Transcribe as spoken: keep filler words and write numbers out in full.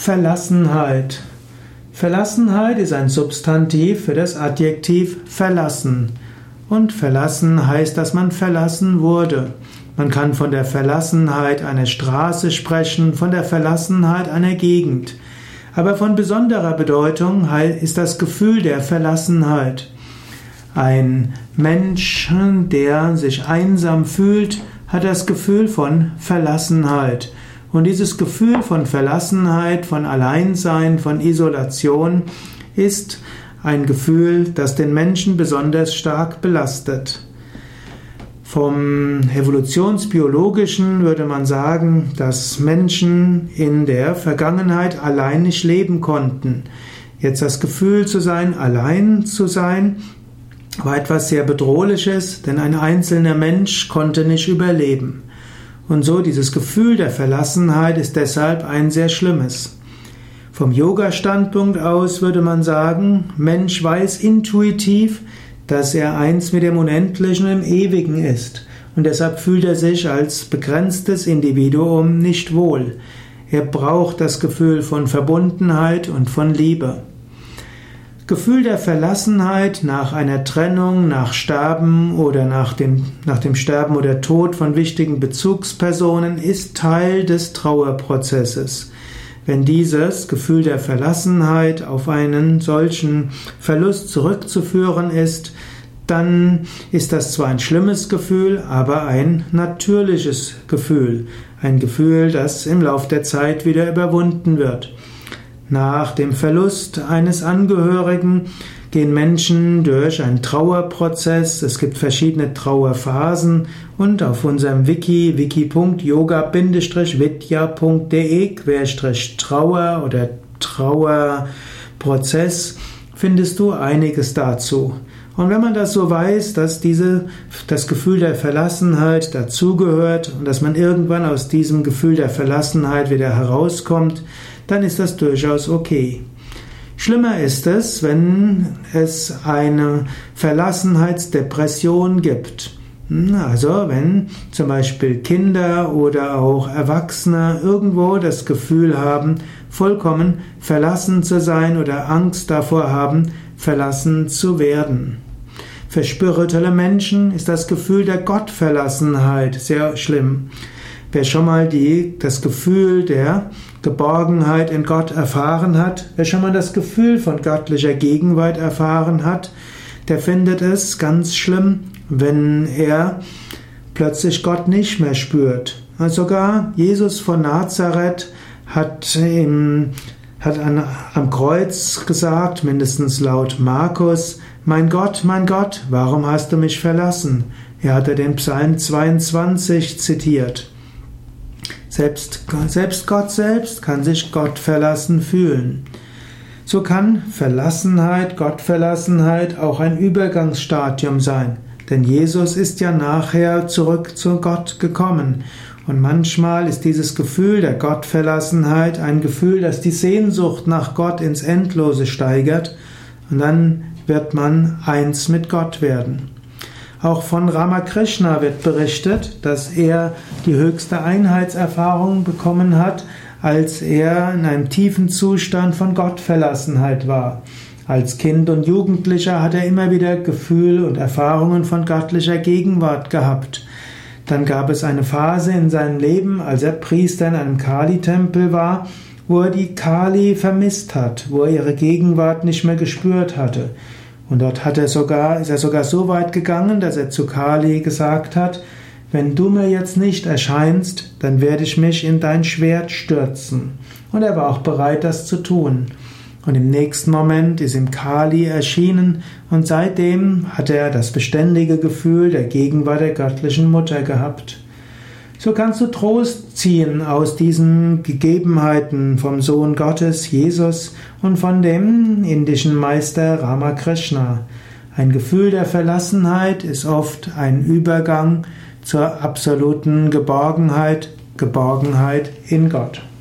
Verlassenheit. Verlassenheit ist ein Substantiv für das Adjektiv verlassen. Und verlassen heißt, dass man verlassen wurde. Man kann von der Verlassenheit einer Straße sprechen, von der Verlassenheit einer Gegend. Aber von besonderer Bedeutung ist das Gefühl der Verlassenheit. Ein Mensch, der sich einsam fühlt, hat das Gefühl von Verlassenheit. Und dieses Gefühl von Verlassenheit, von Alleinsein, von Isolation ist ein Gefühl, das den Menschen besonders stark belastet. Vom Evolutionsbiologischen würde man sagen, dass Menschen in der Vergangenheit allein nicht leben konnten. Jetzt das Gefühl zu sein, allein zu sein, war etwas sehr Bedrohliches, denn ein einzelner Mensch konnte nicht überleben. Und so dieses Gefühl der Verlassenheit ist deshalb ein sehr schlimmes. Vom Yoga-Standpunkt aus würde man sagen, Mensch weiß intuitiv, dass er eins mit dem Unendlichen im Ewigen ist. Und deshalb fühlt er sich als begrenztes Individuum nicht wohl. Er braucht das Gefühl von Verbundenheit und von Liebe. Gefühl der Verlassenheit nach einer Trennung, nach Sterben oder nach dem, nach dem Sterben oder Tod von wichtigen Bezugspersonen ist Teil des Trauerprozesses. Wenn dieses Gefühl der Verlassenheit auf einen solchen Verlust zurückzuführen ist, dann ist das zwar ein schlimmes Gefühl, aber ein natürliches Gefühl. Ein Gefühl, das im Lauf der Zeit wieder überwunden wird. Nach dem Verlust eines Angehörigen gehen Menschen durch einen Trauerprozess. Es gibt verschiedene Trauerphasen und auf unserem Wiki, wiki punkt yoga vidya punkt de Querstrich Trauer oder Trauerprozess findest du einiges dazu. Und wenn man das so weiß, dass diese, das Gefühl der Verlassenheit dazugehört und dass man irgendwann aus diesem Gefühl der Verlassenheit wieder herauskommt, dann ist das durchaus okay. Schlimmer ist es, wenn es eine Verlassenheitsdepression gibt. Also wenn zum Beispiel Kinder oder auch Erwachsene irgendwo das Gefühl haben, vollkommen verlassen zu sein oder Angst davor haben, verlassen zu werden. Für spirituelle Menschen ist das Gefühl der Gottverlassenheit sehr schlimm. Wer schon mal die, das Gefühl der Geborgenheit in Gott erfahren hat, wer schon mal das Gefühl von göttlicher Gegenwart erfahren hat, der findet es ganz schlimm, wenn er plötzlich Gott nicht mehr spürt. Also sogar Jesus von Nazareth hat, im, hat an, am Kreuz gesagt, mindestens laut Markus, mein Gott, mein Gott, warum hast du mich verlassen? Er hatte den Psalm zweiundzwanzig zitiert. Selbst, selbst Gott selbst kann sich Gott verlassen fühlen. So kann Verlassenheit, Gottverlassenheit auch ein Übergangsstadium sein. Denn Jesus ist ja nachher zurück zu Gott gekommen. Und manchmal ist dieses Gefühl der Gottverlassenheit ein Gefühl, das die Sehnsucht nach Gott ins Endlose steigert. Und dann wird man eins mit Gott werden. Auch von Ramakrishna wird berichtet, dass er die höchste Einheitserfahrung bekommen hat, als er in einem tiefen Zustand von Gottverlassenheit war. Als Kind und Jugendlicher hat er immer wieder Gefühle und Erfahrungen von göttlicher Gegenwart gehabt. Dann gab es eine Phase in seinem Leben, als er Priester in einem Kali-Tempel war, wo er die Kali vermisst hat, wo er ihre Gegenwart nicht mehr gespürt hatte. Und dort hat er sogar, ist er sogar so weit gegangen, dass er zu Kali gesagt hat, wenn du mir jetzt nicht erscheinst, dann werde ich mich in dein Schwert stürzen. Und er war auch bereit, das zu tun. Und im nächsten Moment ist ihm Kali erschienen und seitdem hat er das beständige Gefühl der Gegenwart der göttlichen Mutter gehabt. So kannst du Trost ziehen aus diesen Gegebenheiten vom Sohn Gottes, Jesus, und von dem indischen Meister Ramakrishna. Ein Gefühl der Verlassenheit ist oft ein Übergang zur absoluten Geborgenheit, Geborgenheit in Gott.